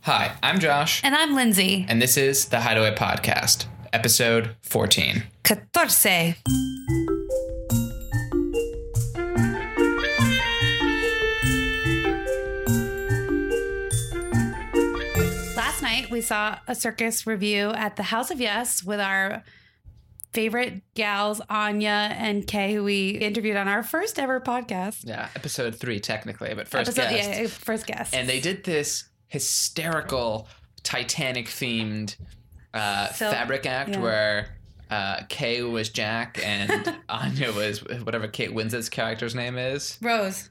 Hi, I'm Josh. And I'm Lindsay. And this is the Hideaway Podcast, episode 14. 14. Last night, we saw a circus review at the House of Yes with our favorite gals, Anya and Kay, who we interviewed on our first ever podcast. Yeah, episode 3 technically, but first guest. Yeah, first guest. And they did this hysterical Titanic-themed fabric act where Kay was Jack and Anya was whatever Kate Winslet's character's name is. Rose.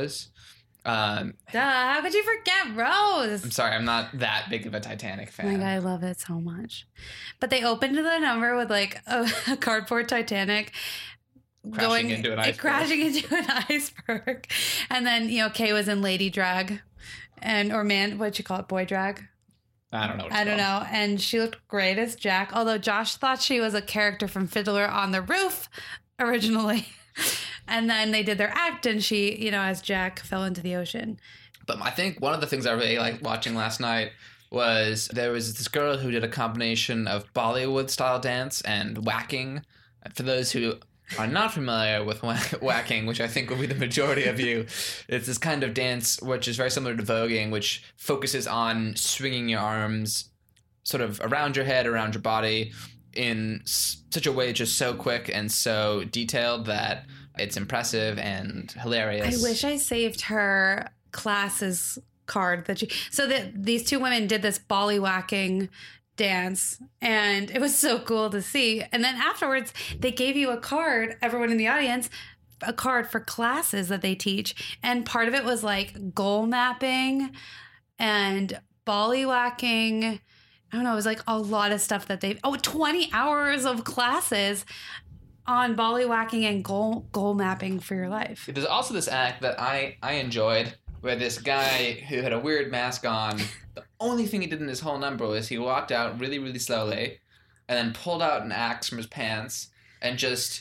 How could you forget Rose? I'm sorry, I'm not that big of a Titanic fan. Oh my God, I love it so much. But they opened the number with like a cardboard Titanic crashing into an iceberg. And then, Kay was in lady drag what'd you call it? Boy drag? I don't know. I don't know. And she looked great as Jack, although Josh thought she was a character from Fiddler on the Roof originally. And then they did their act and she, as Jack fell into the ocean. But I think one of the things I really liked watching last night was there was this girl who did a combination of Bollywood style dance and whacking. For those who are not familiar with whacking, which I think will be the majority of you, it's this kind of dance which is very similar to voguing, which focuses on swinging your arms sort of around your head, around your body in such a way just so quick and so detailed that it's impressive and hilarious. I wish I saved her classes card these two women did this bollywhacking dance and it was so cool to see. And then afterwards they gave you a card, everyone in the audience, a card for classes that they teach. And part of it was like goal mapping and bollywhacking. I don't know. It was like a lot of stuff that 20 hours of classes on bollywhacking and goal mapping for your life. There's also this act that I enjoyed where this guy who had a weird mask on, the only thing he did in his whole number was he walked out really, really slowly and then pulled out an axe from his pants and just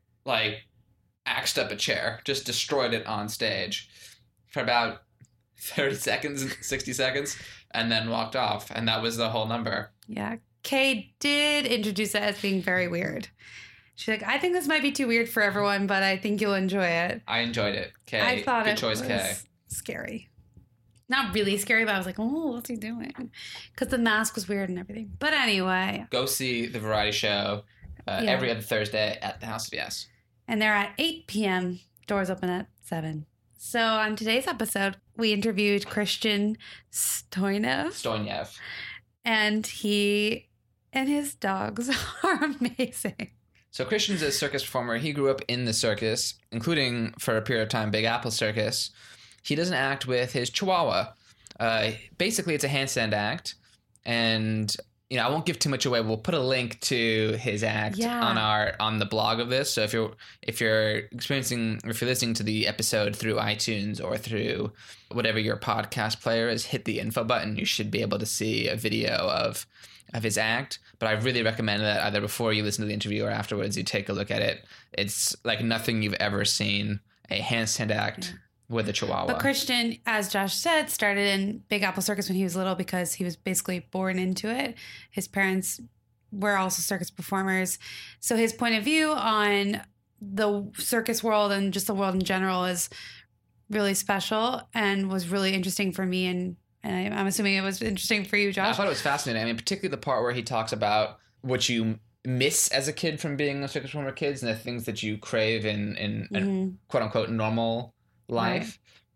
axed up a chair, just destroyed it on stage for about 30 seconds, 60 seconds, and then walked off. And that was the whole number. Yeah. Kay did introduce it as being very weird. She's like, I think this might be too weird for everyone, but I think you'll enjoy it. I enjoyed it. Kay, I thought good choice, Kay. Scary. Not really scary, but I was like, oh, what's he doing? Because the mask was weird and everything. But anyway. Go see the variety show every other Thursday at the House of Yes. And they're at 8 p.m. Doors open at 7. So on today's episode, we interviewed Christian Stoyanev. And he and his dogs are amazing. So Christian's a circus performer. He grew up in the circus, including, for a period of time, Big Apple Circus. He does an act with his Chihuahua. Basically, it's a handstand act. And, I won't give too much away. We'll put a link to his act on the blog of this. So if you're listening to the episode through iTunes or through whatever your podcast player is, hit the info button. You should be able to see a video of his act. But I really recommend that either before you listen to the interview or afterwards, you take a look at it. It's like nothing you've ever seen, a handstand act with a Chihuahua. But Christian, as Josh said, started in Big Apple Circus when he was little because he was basically born into it. His parents were also circus performers. So his point of view on the circus world and just the world in general is really special and was really interesting for me and I'm assuming it was interesting for you, Josh. I thought it was fascinating. I mean, particularly the part where he talks about what you miss as a kid from being a circus performer kids and the things that you crave in a quote-unquote normal life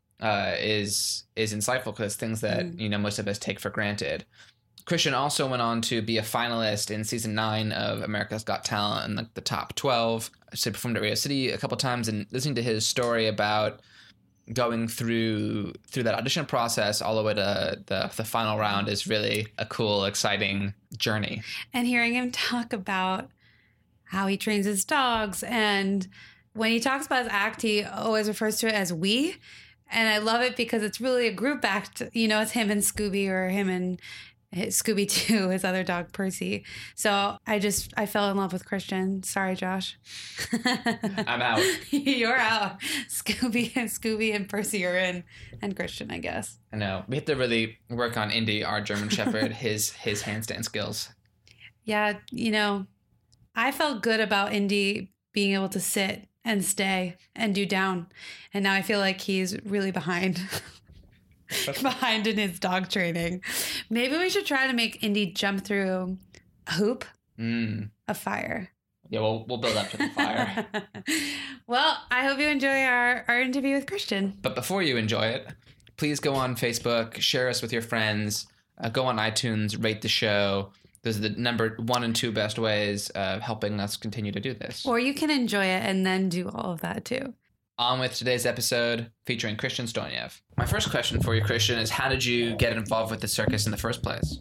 is insightful because things that, most of us take for granted. Christian also went on to be a finalist in season 9 of America's Got Talent in the top 12. So he performed at Radio City a couple times, and listening to his story about going through that audition process all the way to the final round is really a cool, exciting journey. And hearing him talk about how he trains his dogs, and when he talks about his act, he always refers to it as we. And I love it because it's really a group act. It's him and Scooby or him and Scooby Doo, his other dog Percy. So I fell in love with Christian. Sorry, Josh. I'm out. You're out. Scooby and Percy are in, and Christian, I guess. I know. We have to really work on Indy, our German Shepherd, his handstand skills. Yeah, I felt good about Indy being able to sit and stay and do down, and now I feel like he's really behind. Behind in his dog training. Maybe we should try to make Indy jump through a hoop of fire. Yeah, we'll build up to the fire. Well, I hope you enjoy our interview with Christian. But before you enjoy it, please go on Facebook, share us with your friends, go on iTunes, rate the show. Those are the number 1 and 2 best ways of helping us continue to do this. Or you can enjoy it and then do all of that too. On with today's episode featuring Christian Stoyanev. My first question for you, Christian, is how did you get involved with the circus in the first place?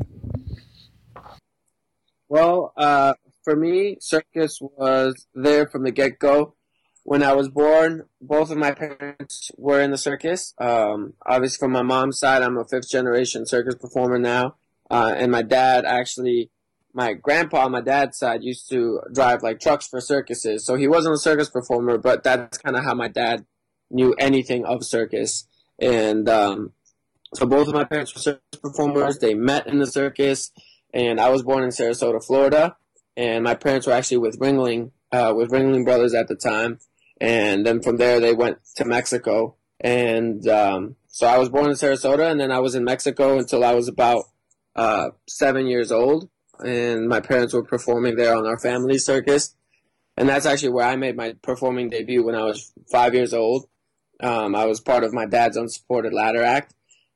Well, for me, circus was there from the get-go. When I was born, both of my parents were in the circus. Obviously, from my mom's side, I'm a 5th-generation circus performer now. And my dad actually, my grandpa on my dad's side used to drive like trucks for circuses. So he wasn't a circus performer, but that's kind of how my dad knew anything of circus. And so both of my parents were circus performers. They met in the circus, and I was born in Sarasota, Florida. And my parents were actually with Ringling Brothers at the time. And then from there, they went to Mexico. And so I was born in Sarasota, and then I was in Mexico until I was about 7 years old. And my parents were performing there on our family circus. And that's actually where I made my performing debut when I was 5 years old. I was part of my dad's unsupported ladder act.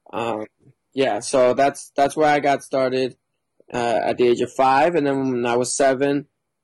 So that's where I got started at the age of 5. And then when I was 7,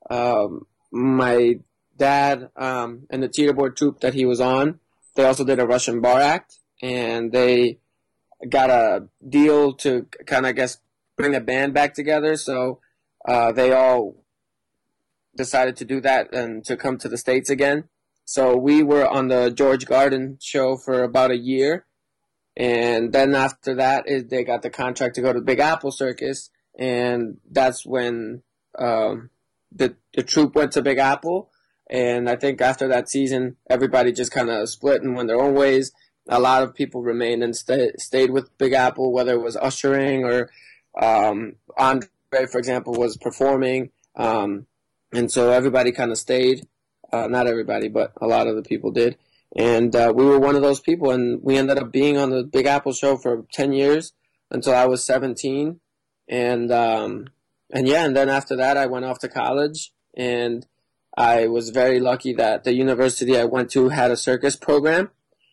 my dad and the teeterboard troupe that he was on, they also did a Russian bar act. And they got a deal to kind of, I guess, bring the band back together. So they all decided to do that and to come to the States again. So we were on the George Garden show for about a year. And then after that, they got the contract to go to Big Apple Circus. And that's when the troupe went to Big Apple. And I think after that season, everybody just kind of split and went their own ways. A lot of people remained and stayed with Big Apple, whether it was ushering or Andre, for example, was performing. And so everybody kind of stayed. Not everybody, but a lot of the people did. And we were one of those people, and we ended up being on the Big Apple show for 10 years until I was 17. And then after that, I went off to college, and I was very lucky that the university I went to had a circus program,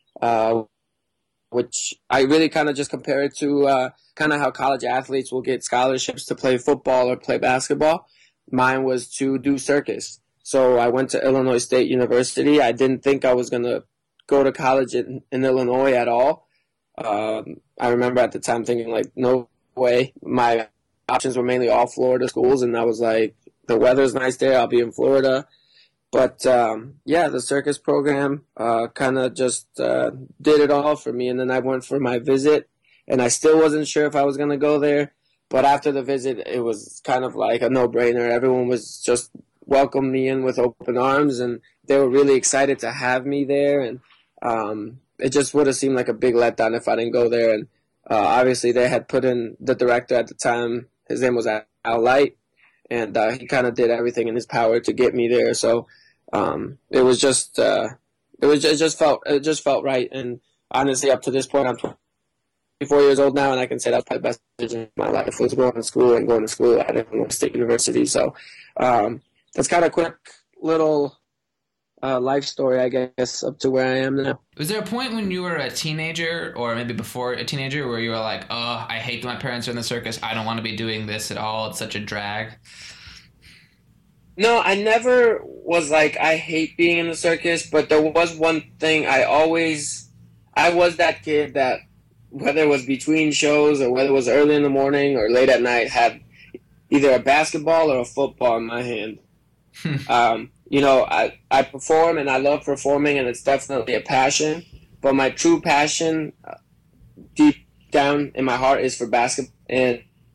which I really kind of just compare it to kind of how college athletes will get scholarships to play football or play basketball. Mine was to do circus. So I went to Illinois State University. I didn't think I was going to go to college in Illinois at all. I remember at the time thinking, like, no way. My options were mainly all Florida schools, and I was like, the weather's nice there. I'll be in Florida. But, the circus program kind of just did it all for me. And then I went for my visit, and I still wasn't sure if I was going to go there. But after the visit, it was kind of like a no-brainer. Everyone was just welcomed me in with open arms, and they were really excited to have me there. And it just would have seemed like a big letdown if I didn't go there. And obviously, they had put in the director at the time. His name was Al Light, and he kind of did everything in his power to get me there. So it just felt right. And honestly, up to this point, I'm 24 years old now, and I can say that's probably the best decision of my life was going to school at Illinois State University. So that's kind of quick little life story, I guess, up to where I am now. Was there a point when you were a teenager, or maybe before a teenager, where you were like, oh, I hate that my parents are in the circus. I don't want to be doing this at all. It's such a drag. No, I never was like, I hate being in the circus, but there was one thing I was that kid that, whether it was between shows or whether it was early in the morning or late at night, had either a basketball or a football in my hand. I perform and I love performing, and it's definitely a passion, but my true passion deep down in my heart is for basketball. And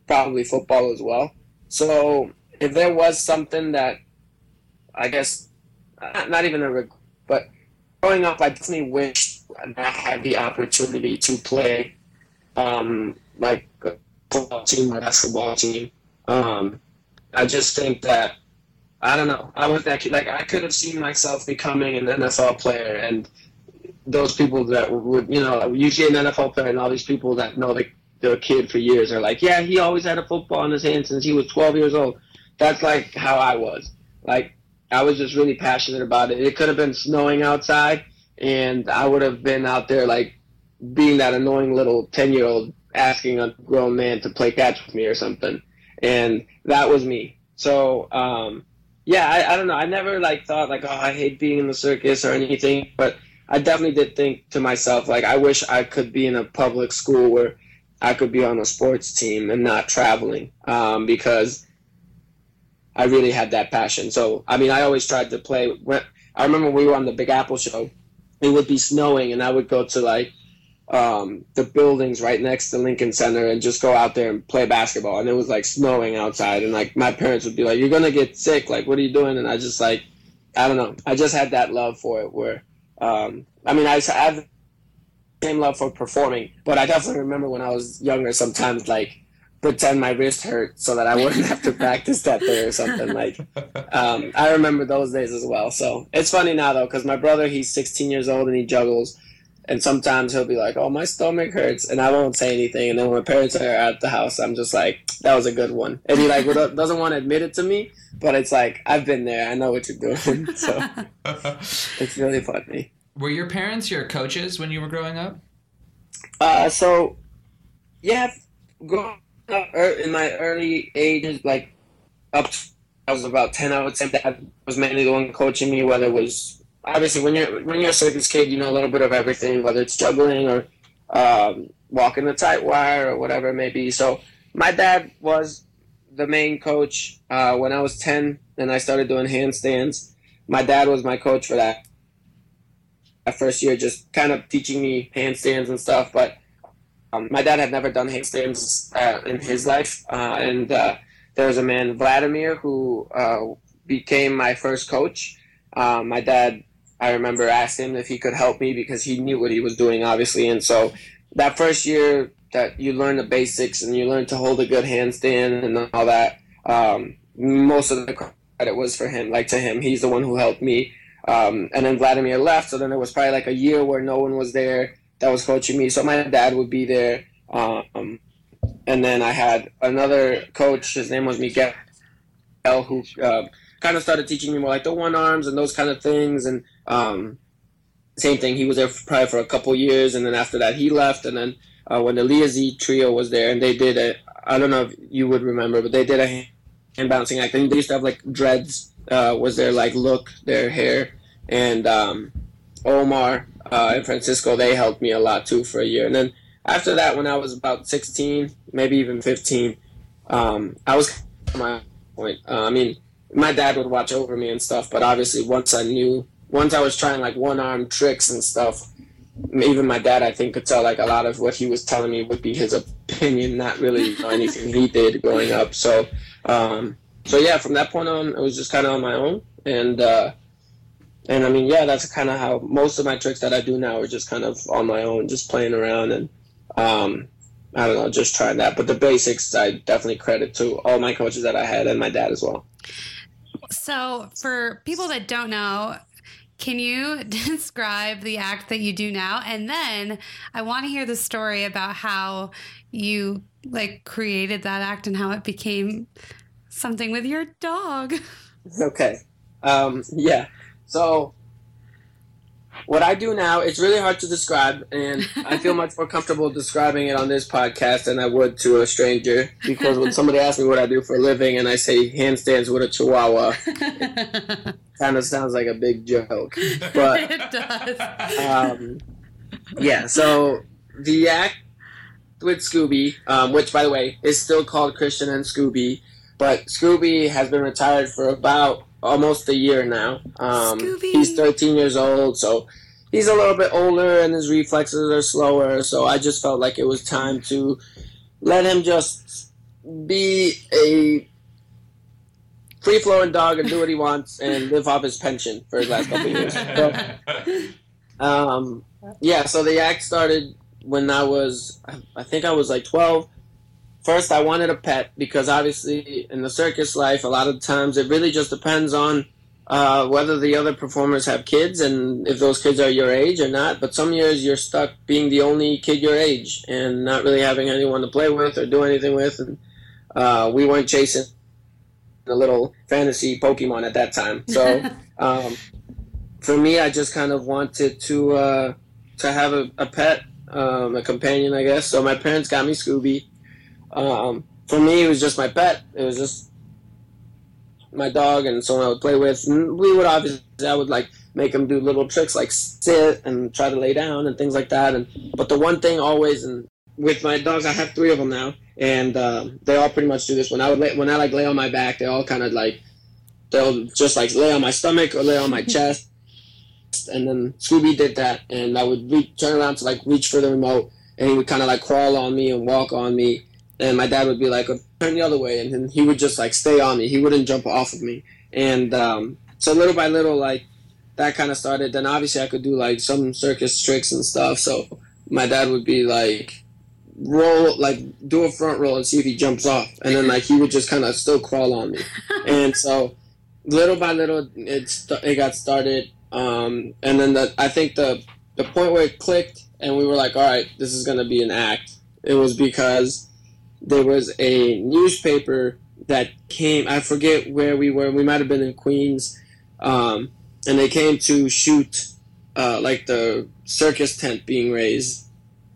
probably football as well. So if there was something that, I guess, not even a regret, but growing up, I definitely wish I had the opportunity to play like a football team or basketball team. I just think that, I don't know, I was that kid. Like, I could have seen myself becoming an NFL player, and those people that would, usually an NFL player and all these people that know the kid for years are like, yeah, he always had a football in his hand since he was 12 years old. That's like how I was. Like, I was just really passionate about it. It could have been snowing outside, and I would have been out there, like, being that annoying little 10-year-old asking a grown man to play catch with me or something. And that was me. So, I don't know. I never, like, thought, like, oh, I hate being in the circus or anything. But I definitely did think to myself, like, I wish I could be in a public school where I could be on a sports team and not traveling, because I really had that passion. So, I mean, I always tried to play. I remember when we were on the Big Apple show, it would be snowing, and I would go to, like, the buildings right next to Lincoln Center and just go out there and play basketball. And it was, like, snowing outside, and, like, my parents would be like, you're going to get sick. Like, what are you doing? And I just, like, I don't know. I just had that love for it where, I have the same love for performing, but I definitely remember when I was younger sometimes, like, pretend my wrist hurt so that I wouldn't have to practice that day or something. Like, I remember those days as well. So it's funny now, though, because my brother, he's 16 years old and he juggles. And sometimes he'll be like, oh, my stomach hurts. And I won't say anything. And then when my parents are at the house, I'm just like, that was a good one. And he, like, doesn't want to admit it to me. But it's like, I've been there. I know what you're doing. So it's really funny. Were your parents your coaches when you were growing up? Growing up in my early ages, like up to I was about 10, I would say Dad was mainly the one coaching me, whether it was, obviously when you're a circus kid, you know a little bit of everything, whether it's juggling or walking the tight wire or whatever it may be. So my dad was the main coach when I was 10 and I started doing handstands. My dad was my coach for that first year, just kind of teaching me handstands and stuff. But my dad had never done handstands in his life. And there was a man, Vladimir, who became my first coach. My dad, I remember, asked him if he could help me because he knew what he was doing, obviously. And so that first year that you learn the basics and you learn to hold a good handstand and all that, most of the credit was for him, like to him. He's the one who helped me. And then Vladimir left, so then there was probably like a year where no one was there that was coaching me. So my dad would be there. And then I had another coach, his name was Miguel, who kind of started teaching me more like the one arms and those kind of things. And same thing, he was there probably for a couple years, and then after that he left. And then when the Leah Z trio was there, and they did it, I don't know if you would remember, but they did a hand bouncing act. And they used to have like dreads, was their like look, their hair. And Omar and Francisco, they helped me a lot too for a year. And then after that, when I was about 16, maybe even 15, I was at my point. I mean, my dad would watch over me and stuff, but obviously once I was trying like one-arm tricks and stuff, even my dad, I think, could tell like a lot of what he was telling me would be his opinion, not really anything he did growing up. So yeah, from that point on, it was just kind of on my own. And I mean, yeah, that's kind of how most of my tricks that I do now are just kind of on my own, just playing around and, I don't know, just trying that. But the basics, I definitely credit to all my coaches that I had and my dad as well. So for people that don't know, can you describe the act that you do now? And then I want to hear the story about how you like created that act and how it became something with your dog. Okay. Yeah. So what I do now, it's really hard to describe, and I feel much more comfortable describing it on this podcast than I would to a stranger, because when somebody asks me what I do for a living and I say handstands with a chihuahua, it kind of sounds like a big joke. But it does. Yeah, so the act with Scooby, which, by the way, is still called Christian and Scooby, but Scooby has been retired for about almost a year now. He's 13 years old, so he's a little bit older and his reflexes are slower, so I just felt like it was time to let him just be a free-flowing dog and do what he wants and live off his pension for his last couple of years. So the act started when I think I was like 12. First, I wanted a pet because obviously in the circus life, a lot of times it really just depends on whether the other performers have kids and if those kids are your age or not. But some years you're stuck being the only kid your age and not really having anyone to play with or do anything with. And we weren't chasing a little fantasy Pokemon at that time. So for me, I just kind of wanted to have a pet, a companion, I guess. So my parents got me Scooby. For me, it was just my pet. It was just my dog and someone I would play with. And I would like make him do little tricks like sit and try to lay down and things like that. But the one thing always, and with my dogs, I have 3 of them now, and they all pretty much do this. When I lay on my back, they all kind of like, they'll just like lay on my stomach or lay on my chest. And then Scooby did that, and I would turn around to like reach for the remote, and he would kind of like crawl on me and walk on me. And my dad would be like, oh, turn the other way, and then he would just like stay on me. He wouldn't jump off of me. And so little by little, like that kind of started. Then obviously I could do like some circus tricks and stuff. So my dad would be like, do a front roll and see if he jumps off. And then like he would just kind of still crawl on me. And so little by little it got started. And then I think the point where it clicked and we were like, all right, this is going to be an act. It was because there was a newspaper that came, I forget where we were, we might have been in Queens, and they came to shoot like the circus tent being raised,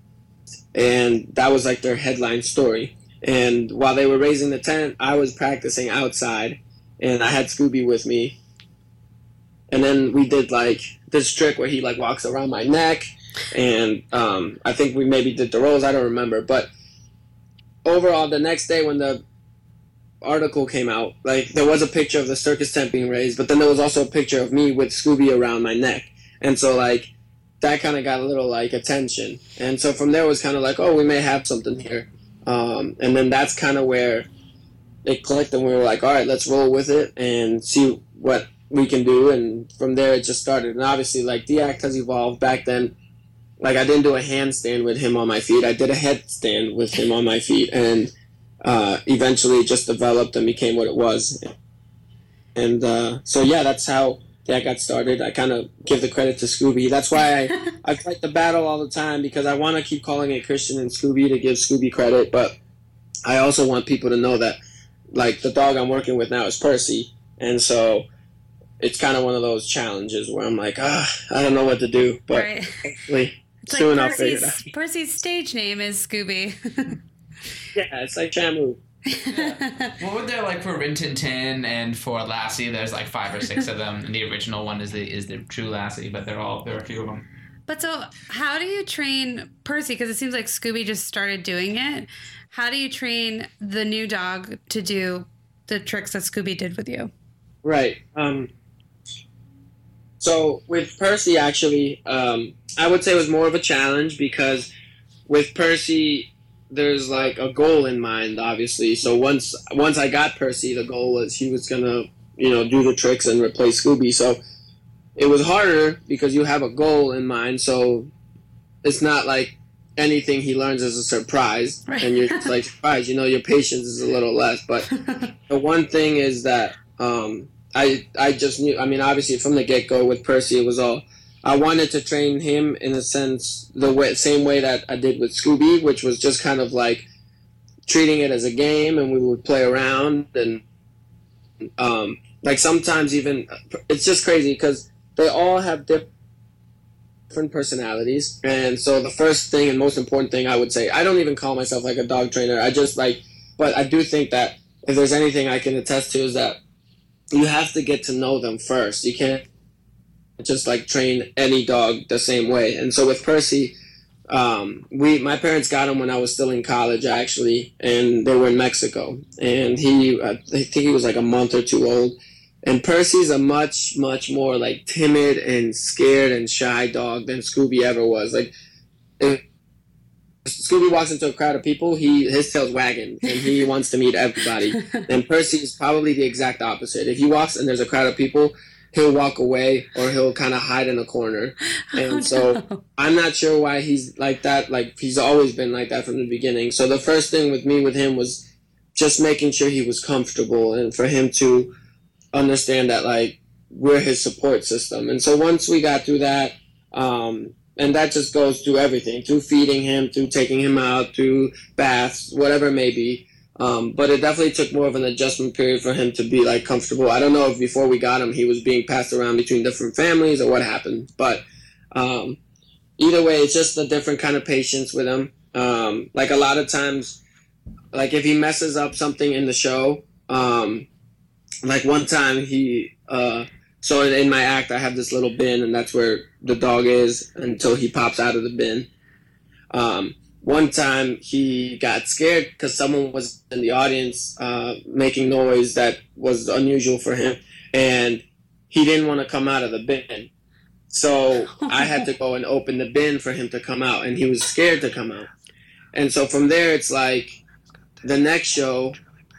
and that was like their headline story. And while they were raising the tent, I was practicing outside, and I had Scooby with me, and then we did like this trick where he like walks around my neck, and I think we maybe did the rolls, I don't remember, but overall, the next day when the article came out, like there was a picture of the circus tent being raised, but then there was also a picture of me with Scooby around my neck. And so like that kind of got a little like attention. And so from there it was kind of like, oh, we may have something here. And then that's kind of where it clicked, and we were like, all right, let's roll with it and see what we can do. And from there it just started. And obviously like the act has evolved. Back then, like I didn't do a handstand with him on my feet. I did a headstand with him on my feet, and eventually it just developed and became what it was. And so yeah, that's how that got started. I kind of give the credit to Scooby. That's why I fight the battle all the time, because I want to keep calling it Christian and Scooby to give Scooby credit, but I also want people to know that like the dog I'm working with now is Percy, and so it's kind of one of those challenges where I'm like, I don't know what to do, but hopefully. It's soon like Percy's stage name is Scooby. Yeah, it's like Shamu. Yeah. What were there like for Rin Tin Tin and for Lassie? There's like 5 or 6 of them, and the original one is the true Lassie, but there are a few of them. But so, how do you train Percy? Because it seems like Scooby just started doing it. How do you train the new dog to do the tricks that Scooby did with you? Right. So with Percy, actually, I would say it was more of a challenge, because with Percy, there's like a goal in mind, obviously. So once I got Percy, the goal was he was gonna, do the tricks and replace Scooby. So it was harder because you have a goal in mind. So it's not like anything he learns is a surprise, right. And you're just like surprised. Your patience is a little less. But the one thing is that I just knew. I mean, obviously from the get-go with Percy, it was all I wanted to train him in a sense same way that I did with Scooby, which was just kind of like treating it as a game, and we would play around, and like sometimes even it's just crazy because they all have different personalities. And so the first thing and most important thing I would say, I don't even call myself like a dog trainer. I just but I do think that if there's anything I can attest to is that you have to get to know them first. You can't just like train any dog the same way. And so with Percy, my parents got him when I was still in college, actually, and they were in Mexico. And I think he was like a month or 2 old. And Percy's a much, much more like timid and scared and shy dog than Scooby ever was. Like, if Scooby walks into a crowd of people, his tail's wagging, and he wants to meet everybody. And Percy is probably the exact opposite. If he walks and there's a crowd of people, he'll walk away or he'll kind of hide in a corner. And so I'm not sure why he's like that. Like, he's always been like that from the beginning. So the first thing with him was just making sure he was comfortable and for him to understand that, like, we're his support system. And so once we got through that, and that just goes through everything, through feeding him, through taking him out, through baths, whatever it may be. But it definitely took more of an adjustment period for him to be, like, comfortable. I don't know if before we got him he was being passed around between different families or what happened. But either way, it's just a different kind of patience with him. Like, a lot of times, like, if he messes up something in the show, like one time so in my act, I have this little bin, and that's where the dog is until he pops out of the bin. One time, he got scared because someone was in the audience making noise that was unusual for him, and he didn't want to come out of the bin. So I had to go and open the bin for him to come out, and he was scared to come out. And so from there, it's like the next show,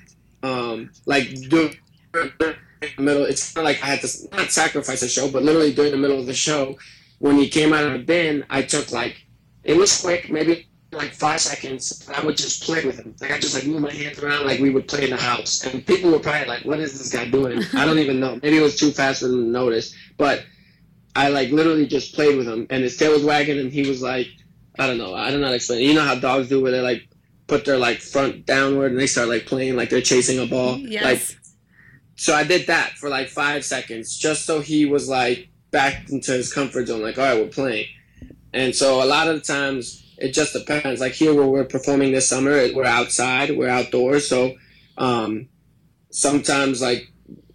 middle, it's kind of like I had to not sacrifice a show, but literally during the middle of the show, when he came out of the bin, I took, like, it was quick, maybe like 5 seconds. I would just play with him. Like, I just, like, move my hands around like we would play in the house, and people were probably like, "What is this guy doing?" I don't even know. Maybe it was too fast for them to notice, but I, like, literally just played with him, and his tail was wagging, and he was like, I don't know how to explain it. You know how dogs do, where they, like, put their, like, front downward and they start, like, playing like they're chasing a ball. Yes. Like, so I did that for, like, 5 seconds, just so he was, like, back into his comfort zone, like, all right, we're playing. And so a lot of the times, it just depends. Like, here where we're performing this summer, we're outside, we're outdoors, so sometimes, like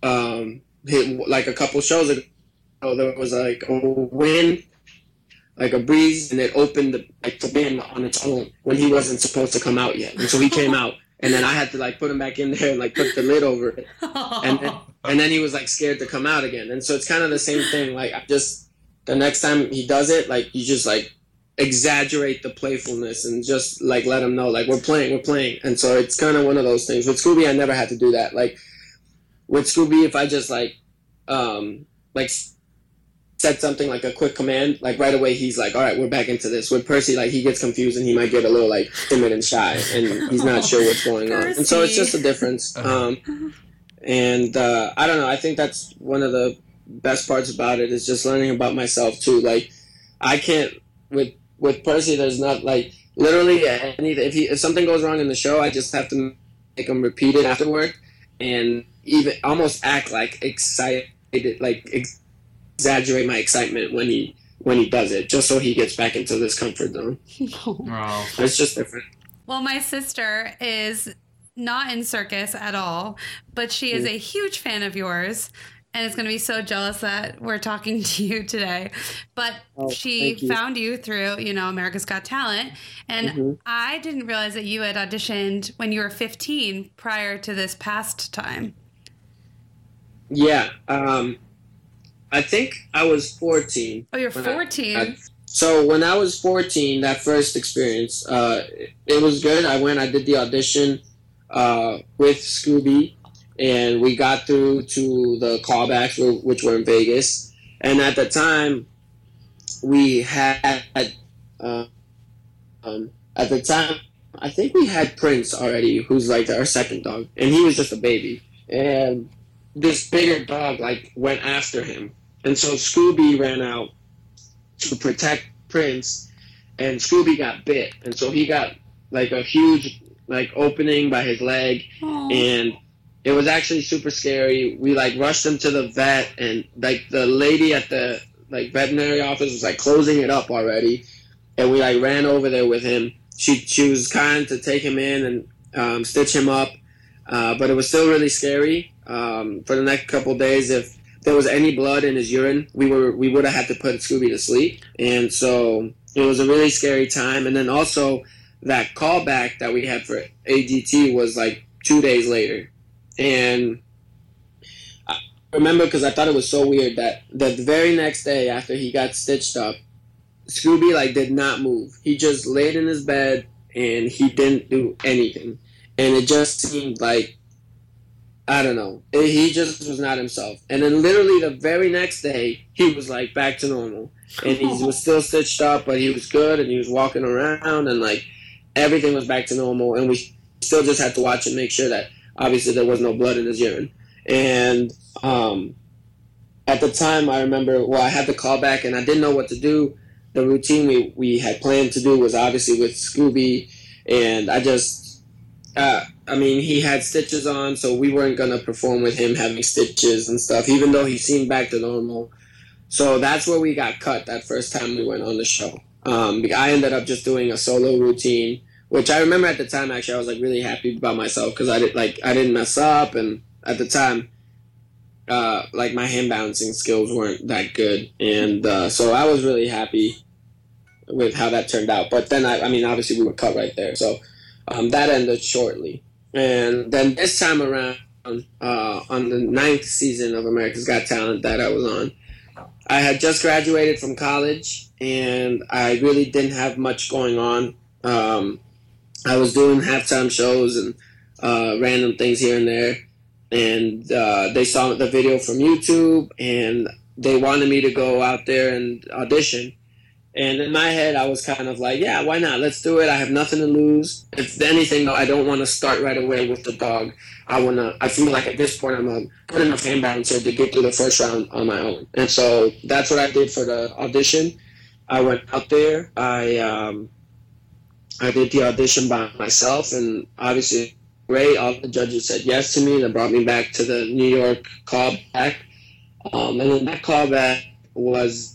a couple shows ago, there was, like, a wind, like a breeze, and it opened the bin on its own when he wasn't supposed to come out yet. And so he came out. And then I had to, like, put him back in there and, like, put the lid over it. And then he was, like, scared to come out again. And so it's kind of the same thing. Like, the next time he does it, like, you just, like, exaggerate the playfulness and just, like, let him know, like, we're playing. And so it's kind of one of those things. With Scooby, I never had to do that. Like, with Scooby, if I just, like, said something like a quick command, like, right away he's like, all right, we're back into this. With Percy, like, he gets confused and he might get a little, like, timid and shy, and he's not sure what's going on. And so it's just a difference. And I don't know, I think that's one of the best parts about it, is just learning about myself too. Like, I can't, with Percy, there's not, like, literally if something goes wrong in the show, I just have to make him repeat it afterward and even almost act like excited, like exaggerate my excitement when he does it, just so he gets back into this comfort zone. Wow. It's just different. Well, my sister is not in circus at all, but she is a huge fan of yours, and is going to be so jealous that we're talking to you today. But she found you through, America's Got Talent, and I didn't realize that you had auditioned when you were 15 prior to this past time. Yeah, I think I was 14. Oh, you're 14? So when I was 14, that first experience, it was good. I did the audition with Scooby, and we got through to the callbacks, which were in Vegas. And at the time, we had, I think we had Prince already, who's, like, our second dog, and he was just a baby. And this bigger dog, like, went after him. And so Scooby ran out to protect Prince, and Scooby got bit. And so he got, like, a huge, like, opening by his leg. Aww. And it was actually super scary. We, like, rushed him to the vet, and, like, the lady at the, like, veterinary office was, like, closing it up already. And we, like, ran over there with him. She was kind to take him in and stitch him up. But it was still really scary. For the next couple of days, if there was any blood in his urine, we would have had to put Scooby to sleep. And so it was a really scary time. And then also that callback that we had for AGT was, like, 2 days later. And I remember, because I thought it was so weird, that the very next day after he got stitched up, Scooby like did not move. He just laid in his bed and he didn't do anything, and it just seemed like, I don't know, he just was not himself. And then literally the very next day, he was like back to normal, and he was still stitched up, but he was good, and he was walking around, and like everything was back to normal, and we still just had to watch and make sure that obviously there was no blood in his urine. And at the time, I remember, I had the call back, and I didn't know what to do. The routine we had planned to do was obviously with Scooby, and I just, he had stitches on, so we weren't going to perform with him having stitches and stuff, even though he seemed back to normal. So that's where we got cut that first time we went on the show. I ended up just doing a solo routine, which I remember at the time, actually, I was like really happy about myself because I didn't mess up, and at the time, my hand balancing skills weren't that good, and so I was really happy with how that turned out. But then, obviously we were cut right there, so that ended shortly. And then this time around, on the 9th season of America's Got Talent that I was on, I had just graduated from college, and I really didn't have much going on. I was doing halftime shows and random things here and there, and they saw the video from YouTube, and they wanted me to go out there and audition. And in my head, I was kind of like, yeah, why not? Let's do it. I have nothing to lose. If anything, though, I don't want to start right away with the dog. I feel like at this point, I'm a good enough hand balancer to get through the first round on my own. And so that's what I did for the audition. I went out there. I did the audition by myself, and obviously, great. All the judges said yes to me. They brought me back to the New York callback. And then that callback was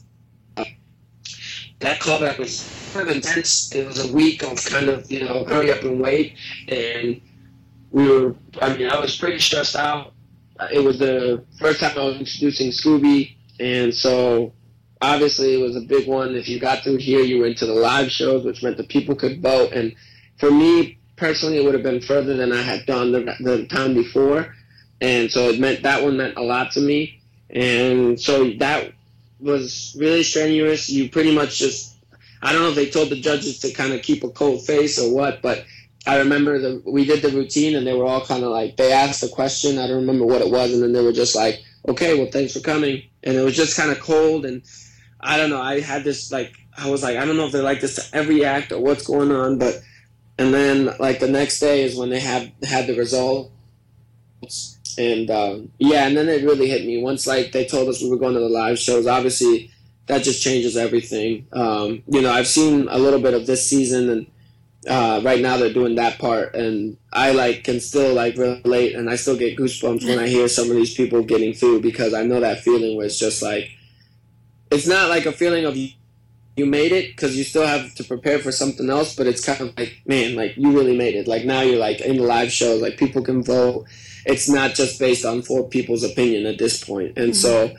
kind of intense. It was a week of kind of, hurry up and wait. And I was pretty stressed out. It was the first time I was introducing Scooby. And so obviously it was a big one. If you got through here, you were into the live shows, which meant that people could vote. And for me, personally, it would have been further than I had done the time before. And so that one meant a lot to me. And so that was really strenuous. You pretty much just, I don't know if they told the judges to kind of keep a cold face or what, but I remember we did the routine, and they were all kind of like, they asked a question, I don't remember what it was, and then they were just like, okay, well, thanks for coming. And it was just kind of cold, and I don't know, I had this I was like, I don't know if they're like this to every act or what's going on, and then the next day is when they had the results. And and then it really hit me once they told us we were going to the live shows. Obviously, that just changes everything. I've seen a little bit of this season, and right now they're doing that part, and I can still relate, and I still get goosebumps when I hear some of these people getting through, because I know that feeling where it's just it's not like a feeling of you made it, because you still have to prepare for something else, but it's kind of man, you really made it. Now you're in the live shows, people can vote. It's not just based on 4 people's opinion at this point. And so,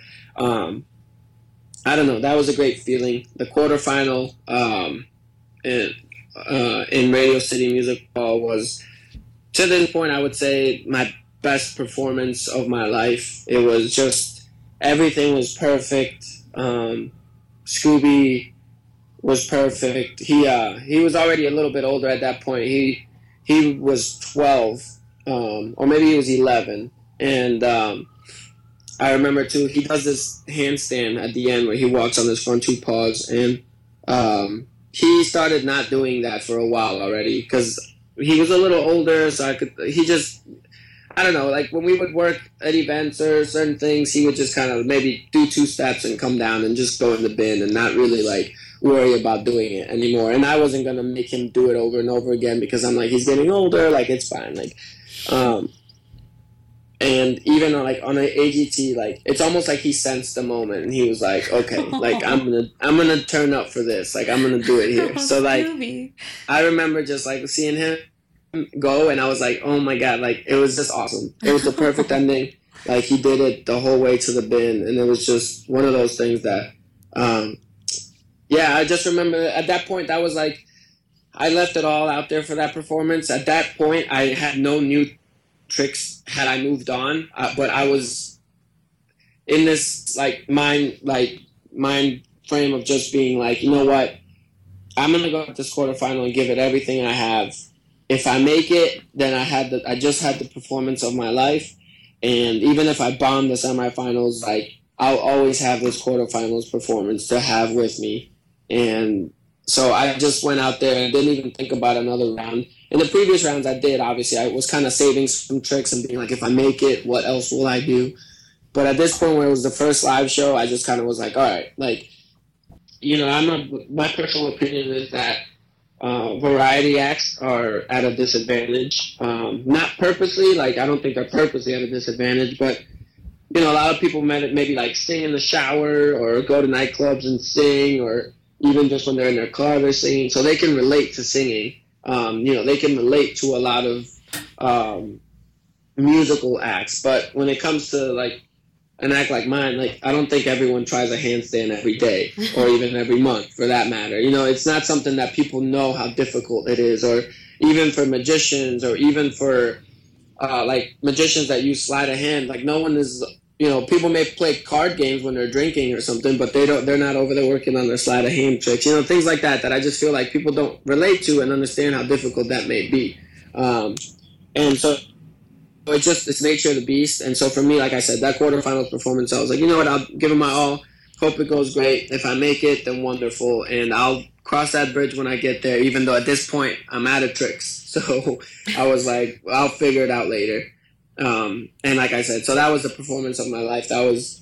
I don't know, that was a great feeling. The quarterfinal in Radio City Music Hall was, to this point, I would say my best performance of my life. It was just, everything was perfect. Scooby was perfect. He was already a little bit older at that point. He was 12. Or maybe he was 11, and I remember too, he does this handstand at the end where he walks on his front 2 paws, and he started not doing that for a while already, because he was a little older, so I don't know, when we would work at events or certain things, he would just kind of maybe do 2 steps and come down and just go in the bin and not really worry about doing it anymore. And I wasn't going to make him do it over and over again, because I'm he's getting older, it's fine. And even on an AGT, it's almost like he sensed the moment, and he was like, okay, I'm gonna turn up for this, I'm gonna do it here. So I remember just seeing him go, and I was like, oh my god, it was just awesome. It was the perfect ending. He did it the whole way to the bin, and it was just one of those things that I just remember at that point, that was I left it all out there for that performance. At that point, I had no new tricks had I moved on, but I was in this mind frame of just being like, you know what, I'm gonna go at this quarterfinal and give it everything I have. If I make it, then I just had the performance of my life, and even if I bomb the semifinals, like I'll always have this quarterfinals performance to have with me. And so I just went out there and didn't even think about another round. In the previous rounds I did, obviously, I was kind of saving some tricks and being like, if I make it, what else will I do? But at this point where it was the first live show, I just kind of was like, all right, like, you know, my personal opinion is that variety acts are at a disadvantage. Not purposely, like I don't think they're purposely at a disadvantage, but you know, a lot of people maybe like sing in the shower or go to nightclubs and sing, or even just when they're in their car they're singing, so they can relate to singing. You know, they can relate to a lot of musical acts, but when it comes to like an act like mine, like I don't think everyone tries a handstand every day or even every month for that matter. You know, it's not something that people know how difficult it is, or even for magicians, or even for like magicians that use sleight of hand. Like no one is, you know, people may play card games when they're drinking or something, but they're not over there working on their sleight of hand tricks. You know, things like that I just feel like people don't relate to and understand how difficult that may be. And so it's nature of the beast. And so for me, like I said, that quarterfinals performance, I was like, you know what, I'll give it my all. Hope it goes great. If I make it, then wonderful. And I'll cross that bridge when I get there, even though at this point I'm out of tricks. So I was like, I'll figure it out later. And like I said, so that was the performance of my life. That was,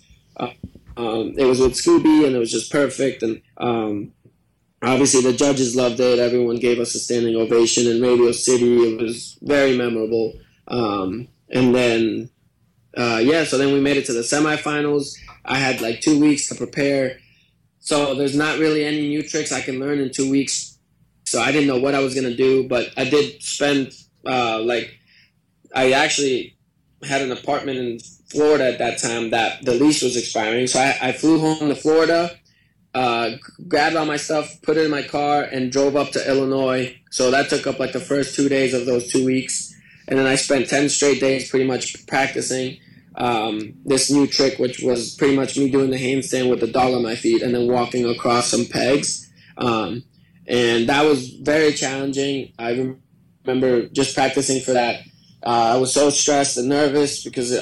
it was with Scooby, and it was just perfect. And obviously the judges loved it. Everyone gave us a standing ovation in Radio City. It was very memorable. And then, so then we made it to the semifinals. I had like 2 weeks to prepare. So there's not really any new tricks I can learn in 2 weeks. So I didn't know what I was going to do, but I did spend, I actually had an apartment in Florida at that time that the lease was expiring. So I flew home to Florida, grabbed all my stuff, put it in my car, and drove up to Illinois. So that took up like the first 2 days of those 2 weeks. And then I spent 10 straight days pretty much practicing this new trick, which was pretty much me doing the handstand with the dog on my feet and then walking across some pegs. And that was very challenging. I remember just practicing for that. I was so stressed and nervous because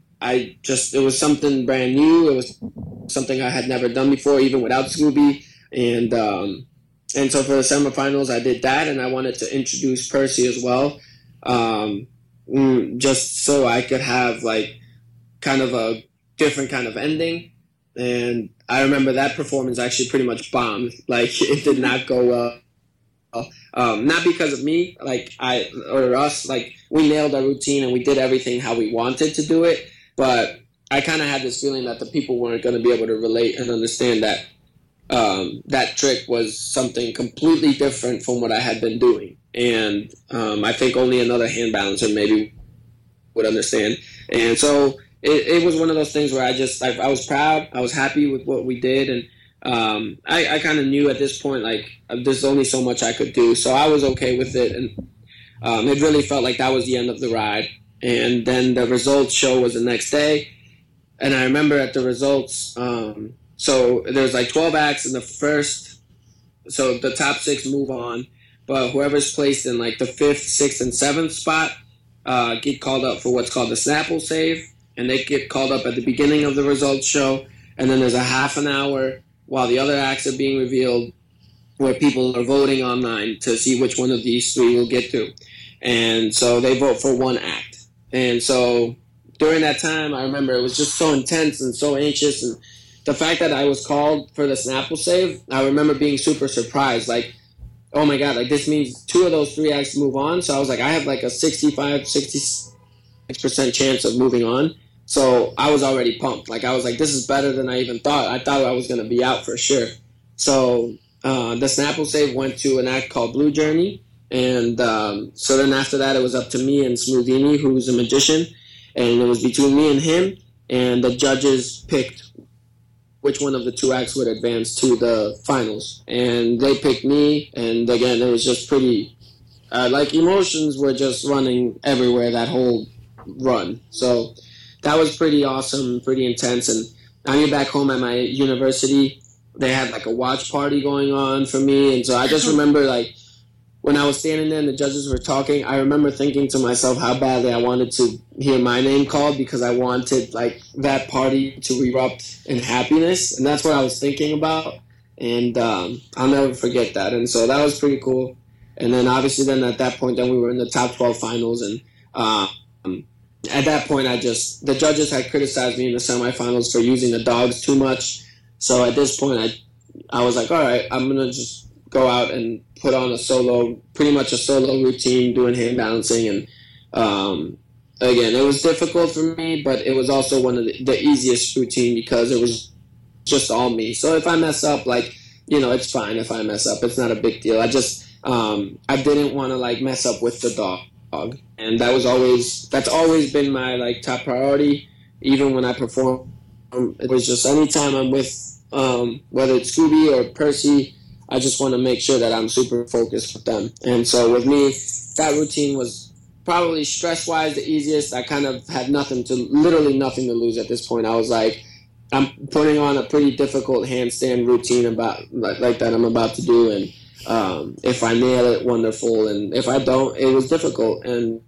it was something brand new. It was something I had never done before, even without Scooby. And so for the semifinals, I did that, and I wanted to introduce Percy as well. Just so I could have like kind of a different kind of ending. And I remember that performance actually pretty much bombed. Like it did not go well. Not because of me, like or us, like we nailed our routine and we did everything how we wanted to do it. But I kind of had this feeling that the people weren't going to be able to relate and understand that that trick was something completely different from what I had been doing. And I think only another hand balancer maybe would understand. And so it was one of those things where I was proud. I was happy with what we did. And I kind of knew at this point, like, there's only so much I could do. So I was okay with it. And it really felt like that was the end of the ride. And then the results show was the next day. And I remember at the results, so there's like 12 acts in the first, so the top 6 move on. But whoever's placed in like the 5th, 6th, and 7th spot get called up for what's called the Snapple save. And they get called up at the beginning of the results show. And then there's a half an hour while the other acts are being revealed where people are voting online to see which one of these 3 will get through. And so they vote for one act. And so during that time, I remember it was just so intense and so anxious. And the fact that I was called for the Snapple save, I remember being super surprised. Like, oh my God, like this means 2 of those 3 acts move on. So I was like, I have like a 66% chance of moving on. So I was already pumped. Like I was like, this is better than I even thought. I thought I was going to be out for sure. So the Snapple save went to an act called Blue Journey. And so then after that, it was up to me and Smoothini, who's a magician. And it was between me and him. And the judges picked which one of the 2 acts would advance to the finals. And they picked me. And again, it was just pretty, like emotions were just running everywhere that whole run. So that was pretty awesome, pretty intense. And I'm back home at my university. they had like a watch party going on for me. And so I just remember like when I was standing there and the judges were talking, I remember thinking to myself how badly I wanted to hear my name called, because I wanted like that party to erupt in happiness. And that's what I was thinking about. And I'll never forget that. And so that was pretty cool. And then obviously then at that point, then we were in the top 12 finals. And at that point, the judges had criticized me in the semifinals for using the dogs too much. So at this point, I was like, all right, I'm going to just go out and put on pretty much a solo routine, doing hand balancing. And again, it was difficult for me, but it was also one of the easiest routine because it was just all me. So if I mess up, like, it's fine if I mess up. It's not a big deal. I just, I didn't want to like mess up with the dog. And that's always been my like top priority. Even when I perform, it was just anytime I'm with, whether it's Scooby or Percy, I just want to make sure that I'm super focused with them. And so with me, that routine was probably stress-wise the easiest. I kind of had literally nothing to lose at this point. I was like, I'm putting on a pretty difficult handstand routine like that I'm about to do. And if I nail it, wonderful. And if I don't, it was difficult. And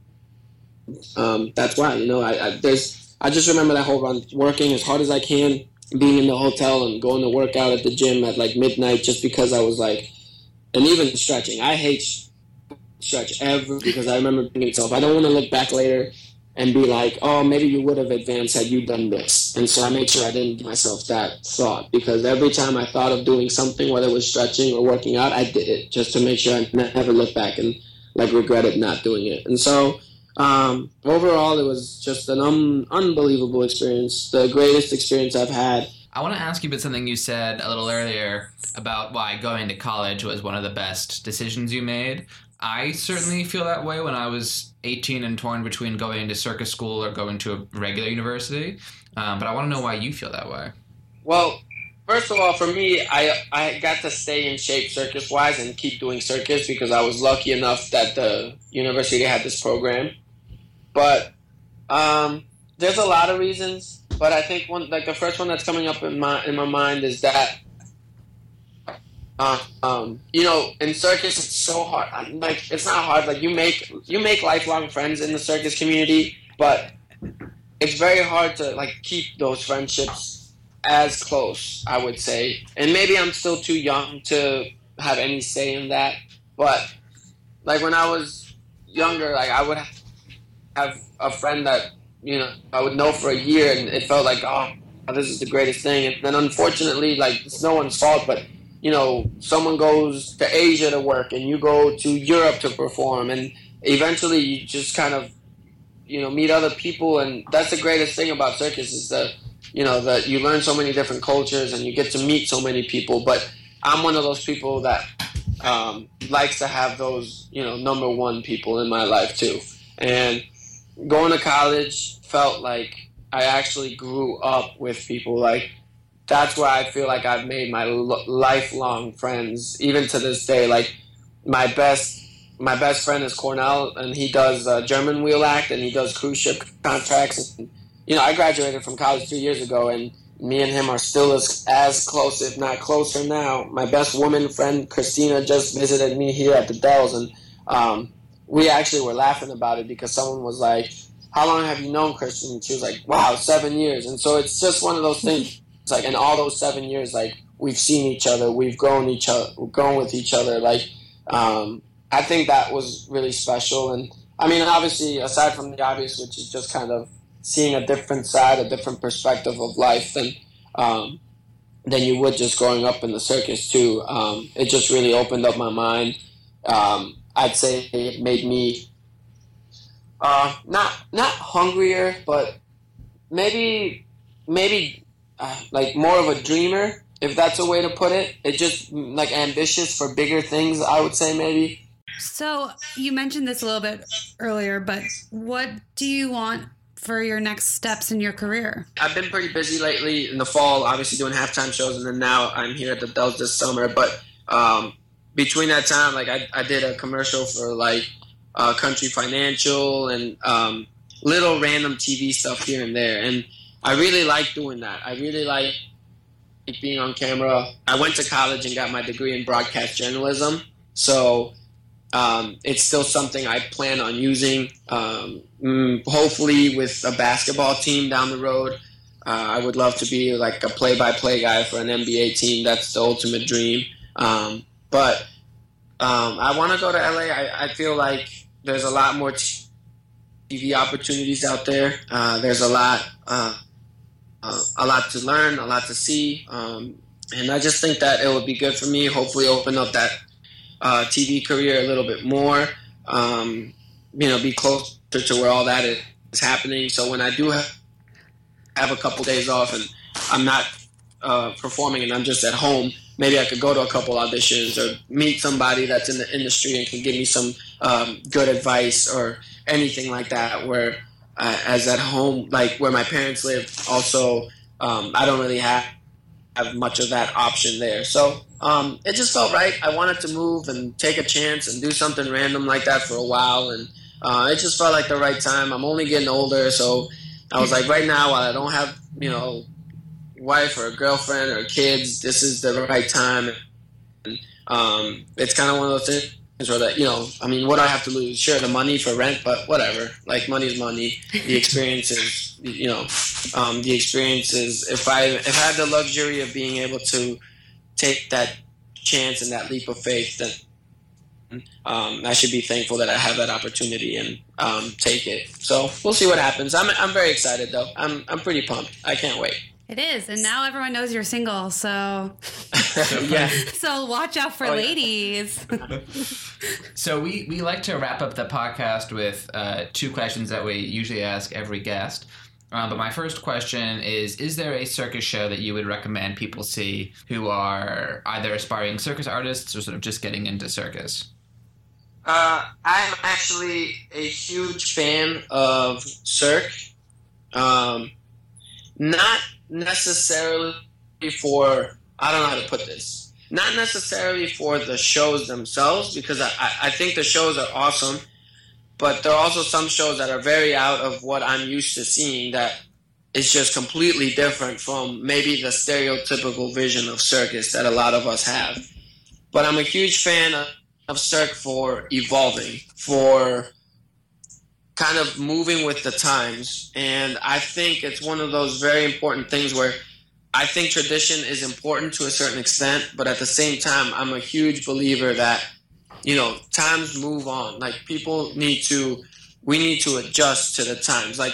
that's why, I just remember that whole run, working as hard as I can, being in the hotel and going to work out at the gym at like midnight, just because I was like, and even stretching. I hate stretch ever, because I remember thinking to myself, I don't want to look back later and be like, oh, maybe you would have advanced had you done this. And so I made sure I didn't give myself that thought, because every time I thought of doing something, whether it was stretching or working out, I did it just to make sure I never look back and like regretted not doing it. And so overall, it was just an unbelievable experience, the greatest experience I've had. I want to ask you about something you said a little earlier about why going to college was one of the best decisions you made. I certainly feel that way when I was 18 and torn between going to circus school or going to a regular university. But I want to know why you feel that way. Well, first of all, for me, I got to stay in shape circus-wise and keep doing circus because I was lucky enough that the university had this program. But there's a lot of reasons. But I think the first one that's coming up in my mind is that in circus it's so hard. Like, it's not hard. Like, you make lifelong friends in the circus community, but it's very hard to like keep those friendships as close, I would say. And maybe I'm still too young to have any say in that. But like when I was younger, like I would have a friend that I would know for a year, and it felt like, oh, this is the greatest thing. And then unfortunately, like, it's no one's fault, but someone goes to Asia to work and you go to Europe to perform, and eventually you just kind of, meet other people. And that's the greatest thing about circus is that, that you learn so many different cultures and you get to meet so many people. But I'm one of those people that likes to have those, number one people in my life too. And going to college felt like I actually grew up with people. Like, that's where I feel like I've made my lifelong friends, even to this day. Like, my best friend is Cornell, and he does German wheel act, and he does cruise ship contracts. And, I graduated from college 2 years ago, and me and him are still as close, if not closer now. My best woman friend, Christina, just visited me here at the Dells, and we actually were laughing about it because someone was like, how long have you known Kristen? And she was like, wow, 7 years. And so it's just one of those things. It's like in all those 7 years, like, we've seen each other, we've grown with each other. Like, I think that was really special. And I mean, obviously, aside from the obvious, which is just kind of seeing a different side, a different perspective of life than you would just growing up in the circus too. It just really opened up my mind. I'd say it made me not hungrier, but maybe like more of a dreamer, if that's a way to put it. It just like ambitious for bigger things, I would say maybe. So you mentioned this a little bit earlier, but what do you want for your next steps in your career? I've been pretty busy lately in the fall, obviously doing halftime shows, and then now I'm here at the Dells this summer. But between that time, like I did a commercial for like Country Financial and little random TV stuff here and there, and I really like doing that. I really like being on camera. I went to college and got my degree in broadcast journalism. So it's still something I plan on using, hopefully with a basketball team down the road. I would love to be like a play-by-play guy for an NBA team. That's the ultimate dream. But I want to go to LA. I feel like there's a lot more TV opportunities out there. There's a lot to learn, a lot to see. And I just think that it would be good for me, hopefully open up that TV career a little bit more, be closer to where all that is happening. So when I do have a couple days off and I'm not performing and I'm just at home, maybe I could go to a couple auditions or meet somebody that's in the industry and can give me some good advice or anything like that, where as at home, like where my parents live, also I don't really have much of that option there. So it just felt right. I wanted to move and take a chance and do something random like that for a while, and it just felt like the right time. I'm only getting older, so I was like, right now, while I don't have, wife or a girlfriend or kids, this is the right time. And it's kind of one of those things where that, what do I have to lose? Sure, the money for rent, but whatever. Like, money is money. The experience is, the experience is, if I had the luxury of being able to take that chance and that leap of faith, then I should be thankful that I have that opportunity and take it. So we'll see what happens. I'm very excited though. I'm pretty pumped. I can't wait. It is, and now everyone knows you're single, so yeah. So watch out for ladies. So we like to wrap up the podcast with 2 questions that we usually ask every guest. But my first question is there a circus show that you would recommend people see who are either aspiring circus artists or sort of just getting into circus? I'm actually a huge fan of Cirque. Not necessarily for, I don't know how to put this, not necessarily for the shows themselves, because I think the shows are awesome, but there are also some shows that are very out of what I'm used to seeing that is just completely different from maybe the stereotypical vision of circus that a lot of us have. But I'm a huge fan of Cirque for evolving, for kind of moving with the times. And I think it's one of those very important things where I think tradition is important to a certain extent, but at the same time, I'm a huge believer that, times move on. Like, we need to adjust to the times. Like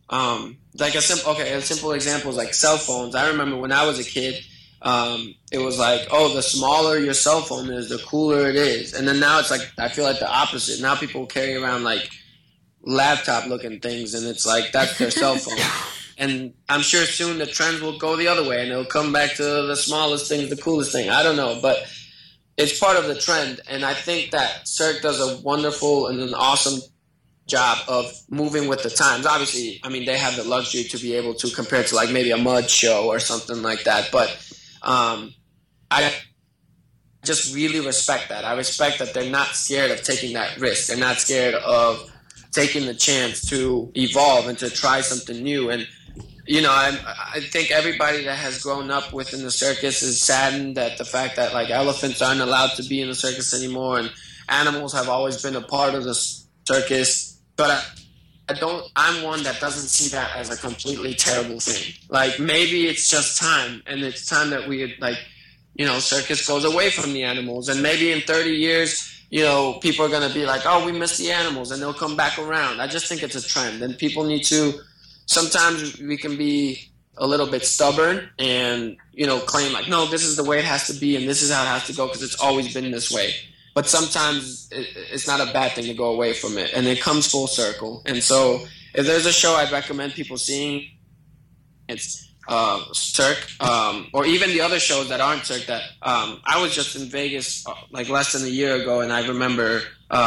a simple example is like cell phones. I remember when I was a kid, it was like, the smaller your cell phone is, the cooler it is. And then now it's like, I feel like the opposite. Now people carry around like laptop looking things, and it's like that's their cell phone. And I'm sure soon the trends will go the other way and it'll come back to the smallest thing, the coolest thing. I don't know, but it's part of the trend. And I think that Cirque does a wonderful and an awesome job of moving with the times. Obviously, they have the luxury to be able to compare to like maybe a mud show or something like that. But I just really respect that. I respect that they're not scared of taking that risk. They're not scared of taking the chance to evolve and to try something new. And, I think everybody that has grown up within the circus is saddened at the fact that like elephants aren't allowed to be in the circus anymore, and animals have always been a part of the circus. But I'm one that doesn't see that as a completely terrible thing. Like, maybe it's just time, and it's time that we circus goes away from the animals, and maybe in 30 years, people are going to be like, we miss the animals, and they'll come back around. I just think it's a trend, and people need to, sometimes we can be a little bit stubborn and, claim like, no, this is the way it has to be, and this is how it has to go because it's always been this way. But sometimes it's not a bad thing to go away from it, and it comes full circle. And so if there's a show I'd recommend people seeing, it's Cirque, or even the other shows that aren't Cirque. That I was just in Vegas like less than a year ago, and I remember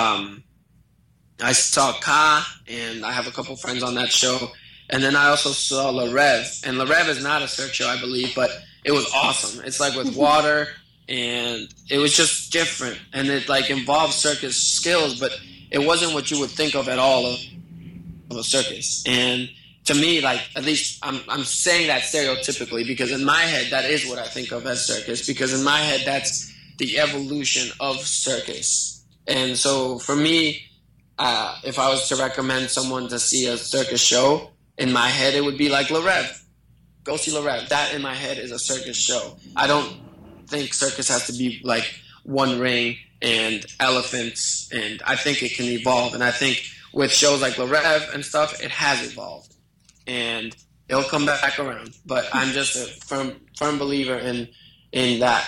I saw Ka, and I have a couple friends on that show, and then I also saw Le Rêve, and Le Rêve is not a Cirque show, I believe, but it was awesome. It's like with water, and it was just different, and it like involved circus skills, but it wasn't what you would think of at all of a circus. And to me, like, at least I'm saying that stereotypically because in my head that is what I think of as circus, because in my head that's the evolution of circus. And so for me, if I was to recommend someone to see a circus show, in my head it would be like Le Rêve. Go see Le Rêve. That in my head is a circus show. I don't think circus has to be like one ring and elephants, and I think it can evolve. And I think with shows like Le Rêve and stuff, it has evolved. And it'll come back around. But I'm just a firm believer in that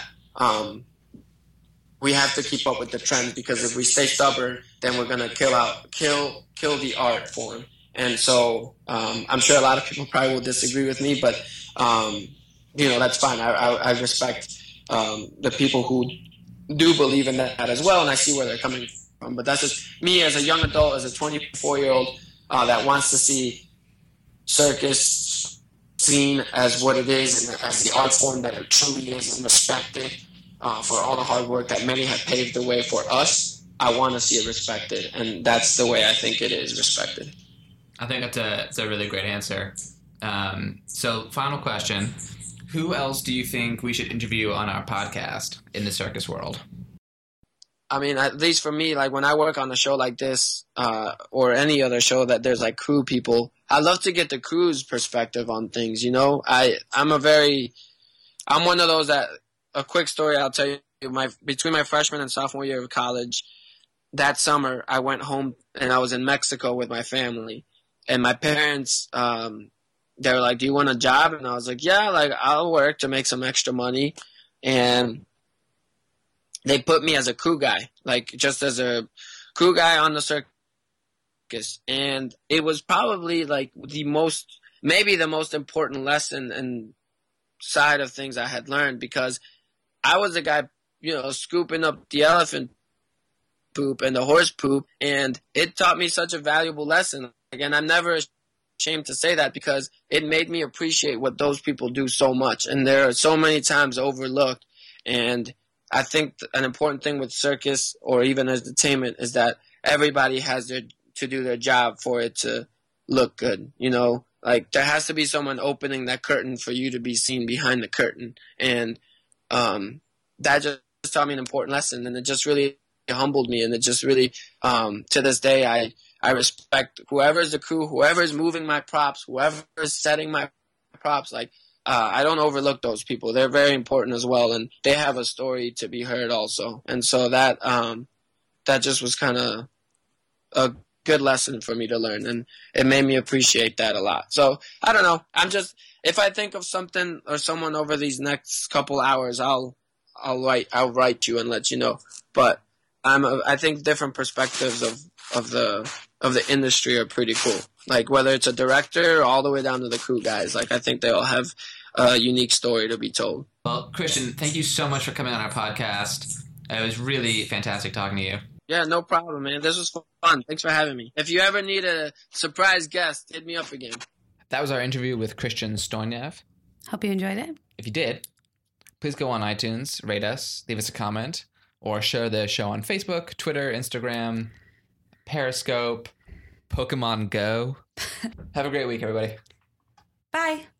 we have to keep up with the trends, because if we stay stubborn, then we're gonna kill the art form. And so I'm sure a lot of people probably will disagree with me, but that's fine. I respect the people who do believe in that as well, and I see where they're coming from. But that's just me as a young adult, as a 24-year-old that wants to see circus seen as what it is and as the art form that it truly is, and respected for all the hard work that many have paved the way for us. I want to see it respected, and that's the way I think it is respected. I think that's a really great answer. So final question, who else do you think we should interview on our podcast in the circus world? I mean, at least for me, like when I work on a show like this or any other show that there's like crew people, I love to get the crew's perspective on things, I'm one of those that, a quick story I'll tell you, between my freshman and sophomore year of college, that summer I went home and I was in Mexico with my family. And my parents, they were like, do you want a job? And I was like, yeah, like I'll work to make some extra money. And they put me as a crew guy, like just as a crew guy on the circus. And it was probably like maybe the most important lesson and side of things I had learned, because I was the guy, scooping up the elephant poop and the horse poop. And it taught me such a valuable lesson. Again, I'm never ashamed to say that, because it made me appreciate what those people do so much. And they're so many times overlooked. And I think an important thing with circus or even entertainment is that everybody has to do their job for it to look good. Like there has to be someone opening that curtain for you to be seen behind the curtain. And that just taught me an important lesson. And it just really humbled me. And it just really, to this day, I respect whoever's the crew, whoever's moving my props, whoever's setting my props. Like, I don't overlook those people. They're very important as well, and they have a story to be heard also. And so that just was kind of a good lesson for me to learn, and it made me appreciate that a lot. So I don't know. If I think of something or someone over these next couple hours, I'll write you and let you know. But I think different perspectives of the industry are pretty cool. Like whether it's a director or all the way down to the crew guys, like I think they all have a unique story to be told. Well, Christian, thank you so much for coming on our podcast. It was really fantastic talking to you. Yeah, no problem, man. This was fun. Thanks for having me. If you ever need a surprise guest, hit me up again. That was our interview with Christian Stoinev. Hope you enjoyed it. If you did, please go on iTunes, rate us, leave us a comment, or share the show on Facebook, Twitter, Instagram, Periscope, Pokemon Go. Have a great week, everybody. Bye.